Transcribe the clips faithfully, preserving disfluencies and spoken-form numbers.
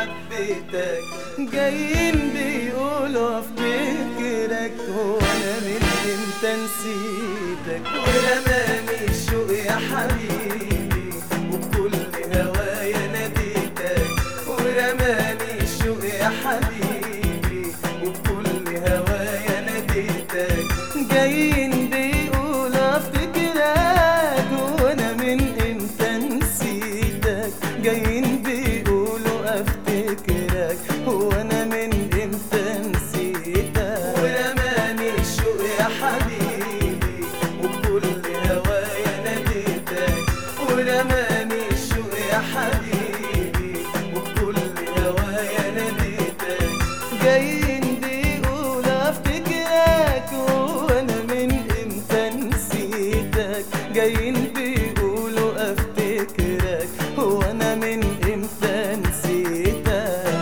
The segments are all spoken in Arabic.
حبيتك. جايين بيقولوا افتكرك وانا من امتى نسيتك. ورماني الشوق يا حبيبي وبكل هوايا ناديتك. ورماني الشوق يا حبيبي وبكل هوايا ناديتك. جايين بيقولوا افتكرك وانا من امتى نسيتك. جايين بيقولوا افتكرك وانا من امتى نسيتك. ورماني الشوق يا حبيبي وبكل هوايا ناديتك. ورماني الشوق يا حبيبي وبكل هوايا ناديتك. جايين بيقولوا افتكرك وانا من امتى نسيتك. جايين بيقولوا افتكرك وانا من امتى نسيتك.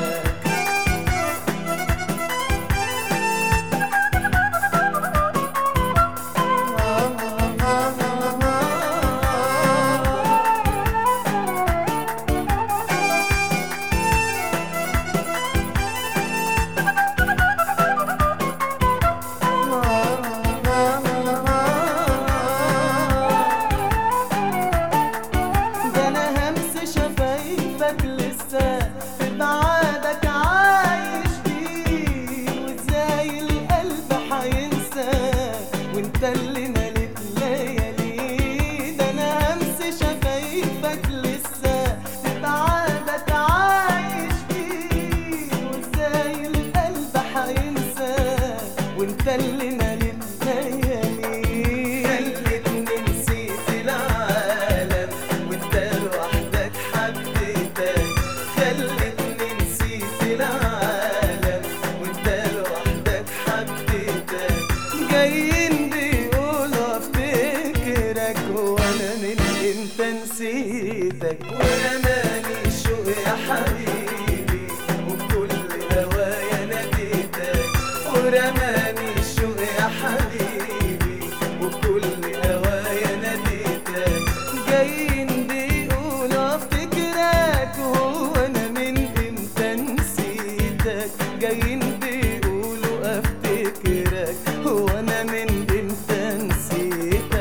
لسه في بعادك عايش بيه وازاي القلب حينساك وانت اللي مليت ليالي. ده انا همس شفايفك لسه في بعادك عايش بيه وازاي القلب حينساك وانت اللي مليت ليالي. خلتني نسيت العالم وانت لوحدك حبيتك. خلتني نسيت العالم وانت لوحدك حبيتك. جايين بيقولوا افتكرك وانا من امتى نسيتك. ورماني الشوق يا حبيبي وبكل هوايا ناديتك. ورماني الشوق يا حبيبي وبكل هوايا ناديتك. جايين بيقولوا افتكرك وانا من امتى نسيتك. جايين بيقولوا افتكرك وانا من امتى نسيتك.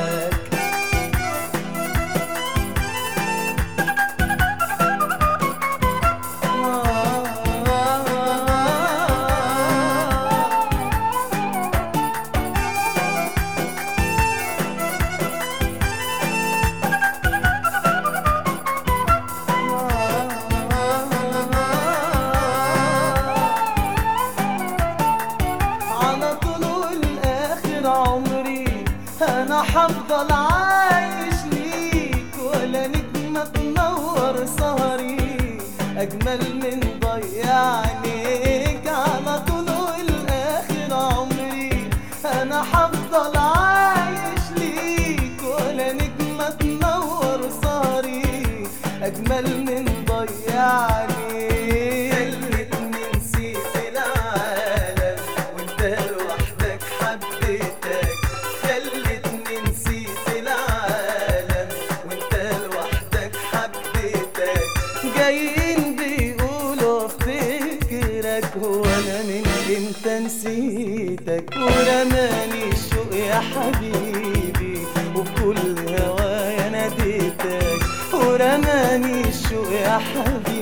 عمري انا حفضل عايش ليك ولا نجمة تنور سهري اجمل من ضيع عينيك. على طول الاخر عمري انا حفضل عايش ليك ولا نجمة تنور سهري اجمل من ضيع عينيك. خلتني نسيت العالم وانت لوحدك حبيتك. خلتني نسيت العالم وانت لوحدك حبيتك. جايين بيقولوا افتكرك وانا من امتى نسيتك. ورماني الشوق يا حبيبي وبكل هوايا ناديتك. ورماني الشوق يا حبيبي